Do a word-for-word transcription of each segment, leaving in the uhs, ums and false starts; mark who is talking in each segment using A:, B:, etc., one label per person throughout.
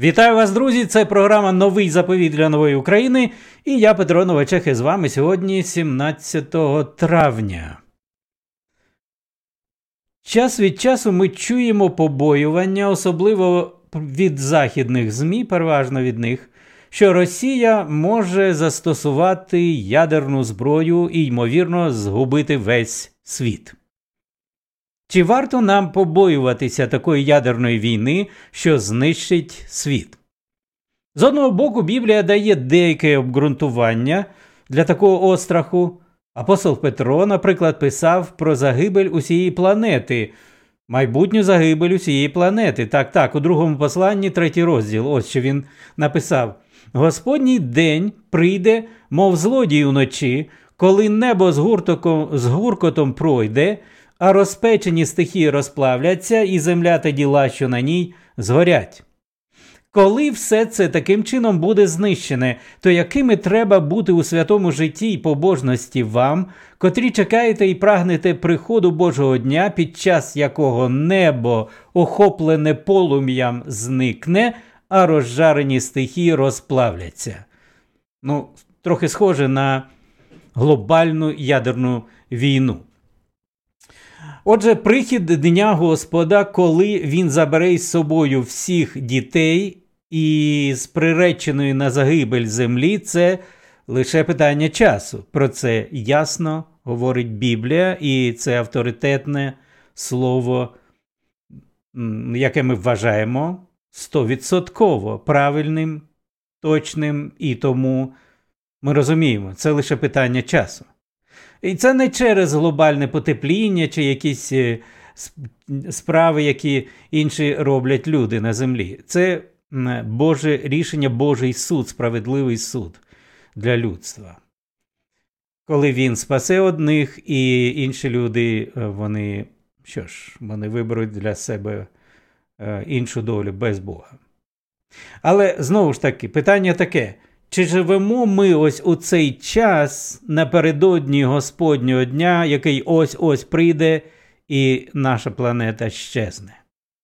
A: Вітаю вас, друзі! Це програма «Новий заповіт для нової України» і я, Петро Новачех, із вами сьогодні сімнадцятого травня. Час від часу ми чуємо побоювання, особливо від західних ЗМІ, переважно від них, що Росія може застосувати ядерну зброю і, ймовірно, згубити весь світ. Чи варто нам побоюватися такої ядерної війни, що знищить світ? З одного боку, Біблія дає деяке обґрунтування для такого остраху. Апостол Петро, наприклад, писав про загибель усієї планети, майбутню загибель усієї планети. Так, так, у другому посланні, третій розділ, ось що він написав. «Господній день прийде, мов злодій уночі, коли небо з, гуртоком, з гуркотом пройде, а розпечені стихії розплавляться, і земля та діла, що на ній, згорять». Коли все це таким чином буде знищене, то якими треба бути у святому житті й побожності вам, котрі чекаєте і прагнете приходу Божого дня, під час якого небо, охоплене полум'ям, зникне, а розжарені стихії розплавляться? Ну, трохи схоже на глобальну ядерну війну. Отже, прихід Дня Господа, коли він забере із собою всіх дітей і з приреченої на загибель землі, це лише питання часу. Про це ясно говорить Біблія, і це авторитетне слово, яке ми вважаємо стовідсотково правильним, точним, і тому ми розуміємо, це лише питання часу. І це не через глобальне потепління чи якісь справи, які інші роблять люди на землі. Це Боже рішення, Божий суд, справедливий суд для людства. Коли він спасе одних, і інші люди, вони, що ж, вони виберуть для себе іншу долю без Бога. Але, знову ж таки, питання таке. Чи живемо ми ось у цей час напередодні Господнього дня, який ось-ось прийде і наша планета щезне?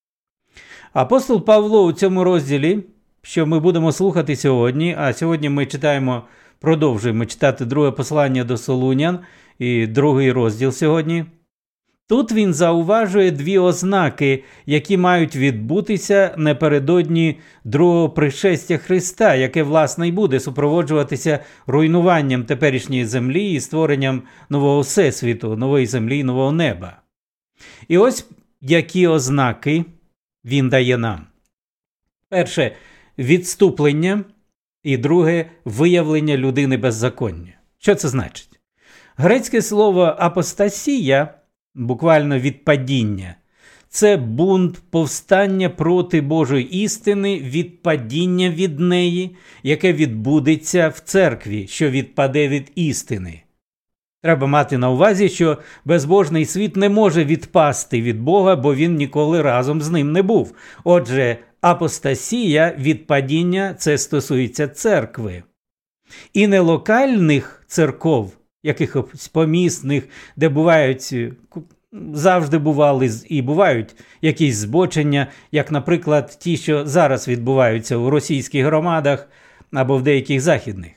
A: Апостол Павло у цьому розділі, що ми будемо слухати сьогодні, а сьогодні ми читаємо, продовжуємо читати друге послання до Солунян і другий розділ сьогодні. Тут він зауважує дві ознаки, які мають відбутися напередодні другого пришестя Христа, яке, власне, й буде супроводжуватися руйнуванням теперішньої землі і створенням нового всесвіту, нової землі і нового неба. І ось які ознаки він дає нам. Перше – відступлення, і друге – виявлення людини беззаконня. Що це значить? Грецьке слово «апостасія» буквально відпадіння. Це бунт, повстання проти Божої істини, відпадіння від неї, яке відбудеться в церкві, що відпаде від істини. Треба мати на увазі, що безбожний світ не може відпасти від Бога, бо він ніколи разом з ним не був. Отже, апостасія, відпадіння, це стосується церкви. І не локальних церков, якихось помісних, де бувають, завжди бували і бувають якісь збочення, як, наприклад, ті, що зараз відбуваються у російських громадах або в деяких західних.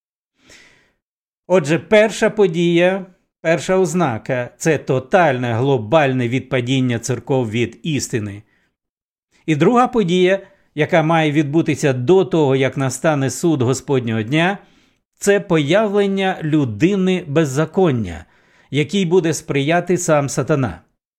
A: Отже, перша подія, перша ознака – це тотальне глобальне відпадіння церков від істини. І друга подія, яка має відбутися до того, як настане суд Господнього дня – це появлення людини беззаконня, якій буде сприяти сам сатана.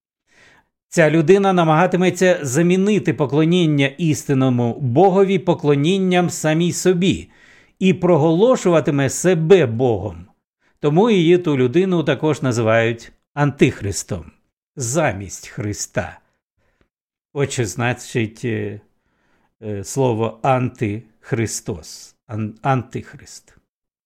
A: Ця людина намагатиметься замінити поклоніння істинному Богові поклонінням самій собі і проголошуватиме себе Богом. Тому її ту людину також називають антихристом, замість Христа. От що значить е, е, слово антихристос, ан, антихрист.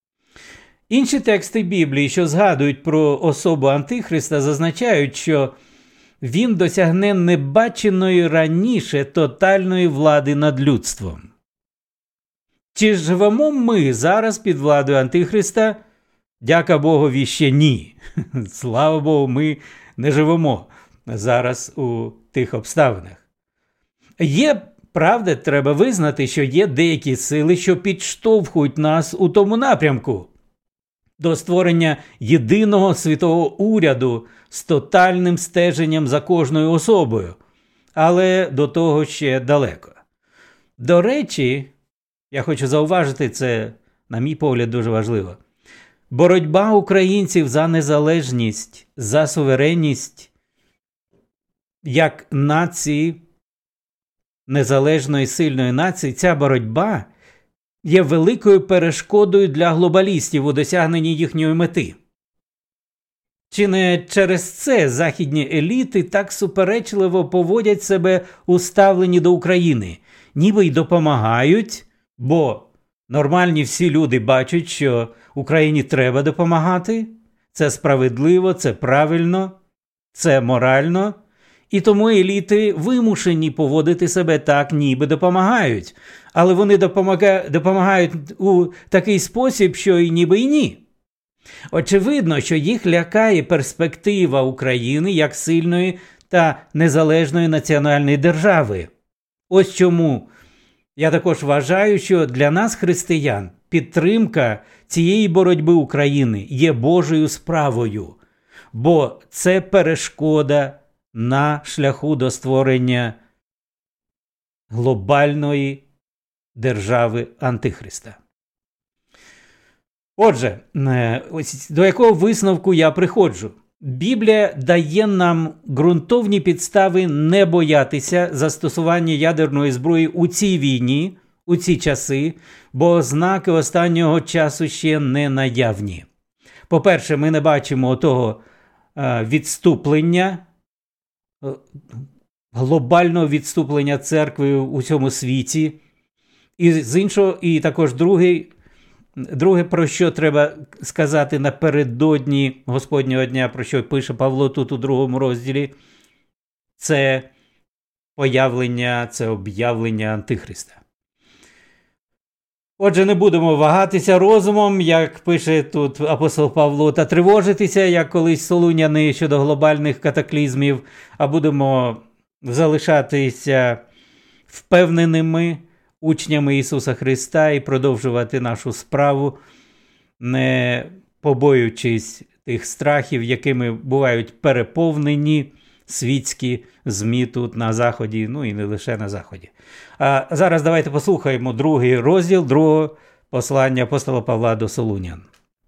A: Інші тексти Біблії, що згадують про особу Антихриста, зазначають, що він досягне небаченої раніше тотальної влади над людством. Чи живемо ми зараз під владою Антихриста? Дяка Богові, ще ні. Слава Богу, ми не живемо зараз у тих обставинах. Є правда, треба визнати, що є деякі сили, що підштовхують нас у тому напрямку до створення єдиного світового уряду з тотальним стеженням за кожною особою. Але до того ще далеко. До речі, я хочу зауважити, це, на мій погляд, дуже важливо. Боротьба українців за незалежність, за суверенність, як нації, незалежної сильної нації, ця боротьба є великою перешкодою для глобалістів у досягненні їхньої мети. Чи не через це західні еліти так суперечливо поводять себе у ставленні до України? Ніби й допомагають, бо нормальні всі люди бачать, що Україні треба допомагати. Це справедливо, це правильно, це морально. І тому еліти вимушені поводити себе так, ніби допомагають. Але вони допомага... допомагають у такий спосіб, що і ніби і ні. Очевидно, що їх лякає перспектива України як сильної та незалежної національної держави. Ось чому я також вважаю, що для нас, християн, підтримка цієї боротьби України є Божою справою, бо це перешкода на шляху до створення глобальної держави Антихриста. Отже, ось до якого висновку я приходжу? Біблія дає нам ґрунтовні підстави не боятися застосування ядерної зброї у цій війні, у ці часи, бо ознаки останнього часу ще не наявні. По-перше, ми не бачимо того відступлення, глобального відступлення церкви у всьому світі. І з іншого, і також другий, друге, про що треба сказати напередодні Господнього дня, про що пише Павло тут у другому розділі, це появлення, це об'явлення Антихриста. Отже, не будемо вагатися розумом, як пише тут апостол Павло, та тривожитися, як колись солуняни щодо глобальних катаклізмів, а будемо залишатися впевненими учнями Ісуса Христа і продовжувати нашу справу, не побоюючись тих страхів, якими бувають переповнені світські ЗМІ тут на Заході, ну і не лише на Заході. А зараз давайте послухаємо другий розділ другого послання апостола Павла до Солунян.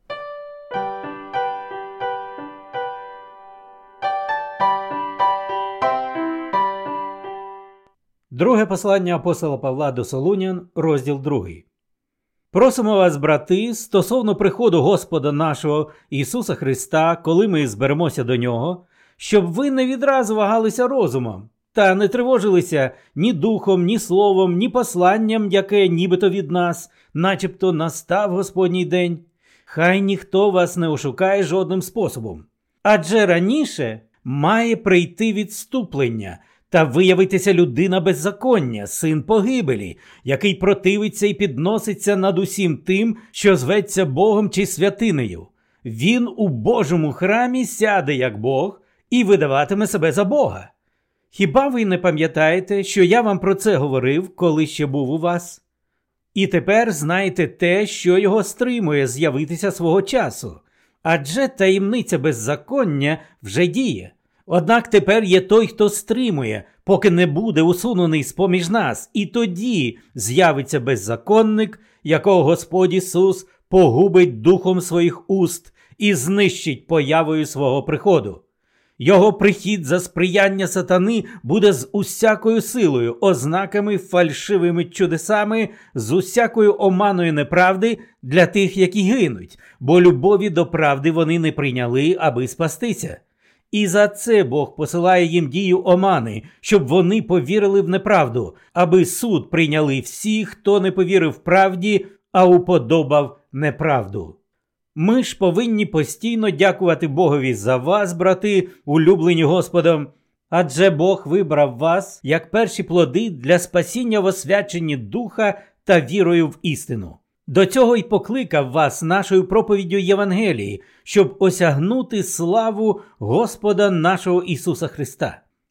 A: Друге послання апостола Павла до Солунян, розділ другий. Просимо вас, брати, стосовно приходу Господа нашого Ісуса Христа, коли ми зберемося до Нього, щоб ви не відразу вагалися розумом, та не тривожилися ні духом, ні словом, ні посланням, яке нібито від нас, начебто настав Господній день. Хай ніхто вас не ошукає жодним способом. Адже раніше має прийти відступлення та виявитися людина беззаконня, син погибелі, який противиться і підноситься над усім тим, що зветься Богом чи святинею. Він у Божому храмі сяде як Бог і видаватиме себе за Бога. Хіба ви не пам'ятаєте, що я вам про це говорив, коли ще був у вас? І тепер знаєте те, що його стримує з'явитися свого часу. Адже таємниця беззаконня вже діє. Однак тепер є той, хто стримує, поки не буде усунений з-поміж нас, і тоді з'явиться беззаконник, якого Господь Ісус погубить духом своїх уст і знищить появою свого приходу. Його прихід за сприяння сатани буде з усякою силою, ознаками, фальшивими чудесами, з усякою оманою неправди для тих, які гинуть, бо любові до правди вони не прийняли, аби спастися. І за це Бог посилає їм дію омани, щоб вони повірили в неправду, аби суд прийняли всі, хто не повірив правді, а уподобав неправду. Ми ж повинні постійно дякувати Богові за вас, брати, улюблені Господом, адже Бог вибрав вас як перші плоди для спасіння в освяченні Духа та вірою в істину. До цього й покликав вас нашою проповіддю Євангелії, щоб осягнути славу Господа нашого Ісуса Христа.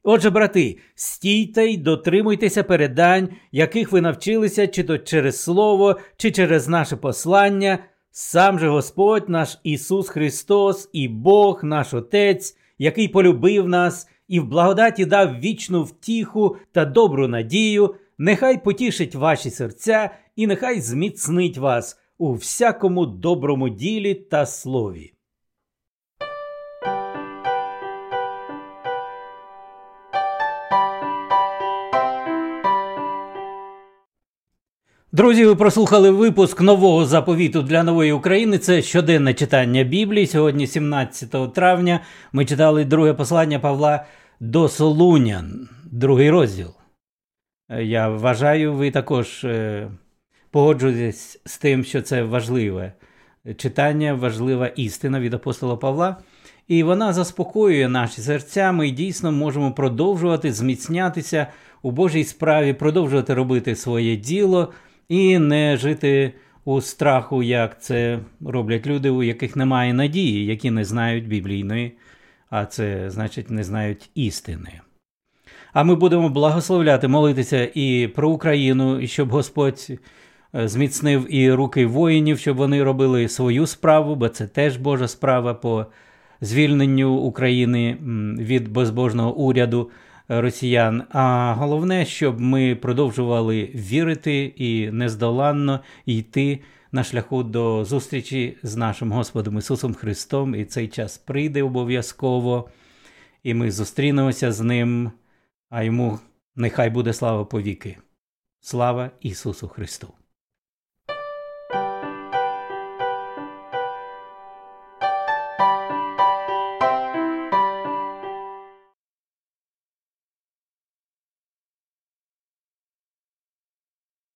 A: Отже, брати, стійте й дотримуйтеся передань, яких ви навчилися чи то через слово, чи через наше послання. Сам же Господь наш Ісус Христос і Бог наш Отець, який полюбив нас і в благодаті дав вічну втіху та добру надію, нехай потішить ваші серця і нехай зміцнить вас у всякому доброму ділі та слові. Друзі, ви прослухали випуск нового заповіту для нової України. Це щоденне читання Біблії. Сьогодні, сімнадцятого травня, ми читали друге послання Павла до Солунян, другий розділ. Я вважаю, ви також погоджуєтесь з тим, що це важливе читання, важлива істина від апостола Павла. І вона заспокоює наші серця. Ми дійсно можемо продовжувати зміцнятися у Божій справі, продовжувати робити своє діло і не жити у страху, як це роблять люди, у яких немає надії, які не знають біблійної, а це значить не знають істини. А ми будемо благословляти, молитися і про Україну, і щоб Господь зміцнив і руки воїнів, щоб вони робили свою справу, бо це теж Божа справа по звільненню України від безбожного уряду росіян. А головне, щоб ми продовжували вірити і нездоланно йти на шляху до зустрічі з нашим Господом Ісусом Христом. І цей час прийде обов'язково, і ми зустрінемося з Ним, а Йому нехай буде слава повіки. Слава Ісусу Христу!